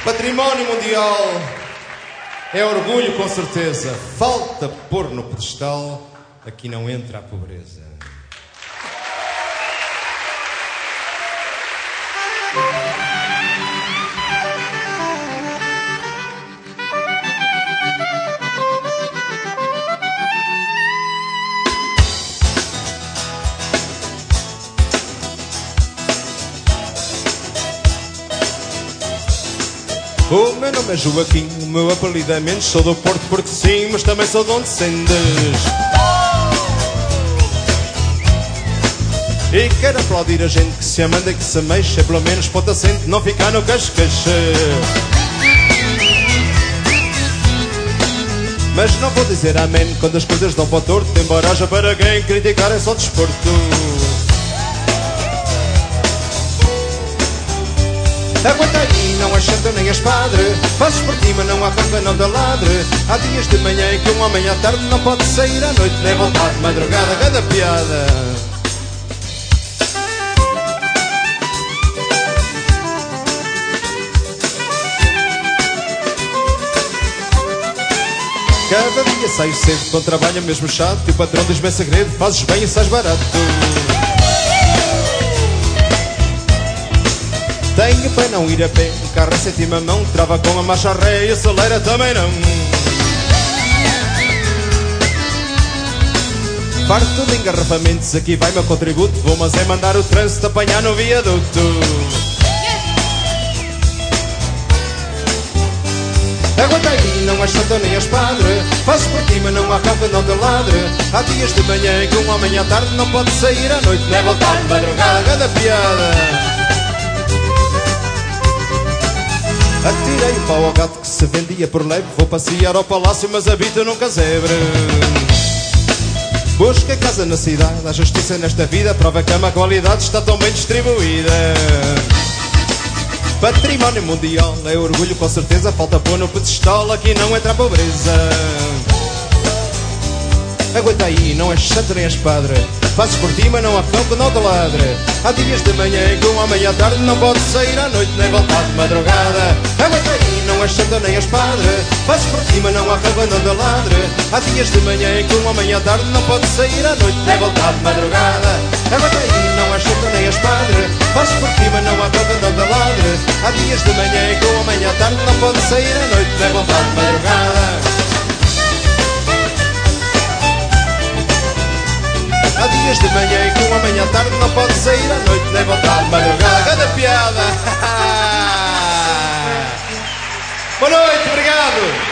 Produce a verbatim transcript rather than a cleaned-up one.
Património mundial é orgulho, com certeza. Falta pôr no pedestal, aqui não entra a pobreza. O meu nome é Joaquim, o meu apelido é Mendes. Sou do Porto porque sim, mas também sou de onde sendes. E quero aplaudir a gente que se amanda e que se mexe, pelo menos ponta sente, não ficar no cascache. Mas não vou dizer amém quando as coisas dão para o torto, embora haja para quem criticar é só desporto. Aguenta aí, não és santo nem és padre. Fazes por ti, mas não há conta, não te ladre. Há dias de manhã em que um homem à tarde não pode sair à noite, nem voltar de madrugada. Cada piada. Cada dia saio cedo com trabalho mesmo chato, e o patrão diz-me segredo: fazes bem e sais barato. Tenho para não ir a pé, o carro é sétima mão, trava com a marcha ré e acelera também não. Farto de engarrafamentos, aqui vai meu contributo. Vou mas é mandar o trânsito apanhar no viaduto. Aguenta aí, não és santo nem és padre. Fazes por ti, mas não há capa, não te ladre. Há dias de manhã em que um homem à tarde não pode sair à noite, nem voltar de madrugada. Cada piada. Atirei o pau ao gato que se vendia por leve. Vou passear ao palácio, mas habito num casebre. Busca casa na cidade, a justiça nesta vida prova que a má qualidade está tão bem distribuída. Património mundial é orgulho, com certeza. Falta pôr no pedestal, aqui não entra a pobreza. Aguenta aí, não és santo nem és padre. Fazes por ti, mas não há cão que não te ladre. Há dias de manhã em que um homem à tarde não pode sair à noite, nem voltar de madrugada. Aguenta aí, não és santo nem és padre. Fazes por ti, mas não há cão que não te ladre. Há dias de manhã em que um homem à tarde não pode sair à noite, nem voltar de madrugada. Aguenta aí, não és santo nem és padre. Fazes por ti, mas não há cão que não te ladre. Há dias de manhã em que um homem à tarde não pode sair à noite, nem voltar de madrugada. Há dias de manhã em que um homem à tarde não pode sair à noite, nem voltar de madrugada. Cada piada. Boa noite, obrigado.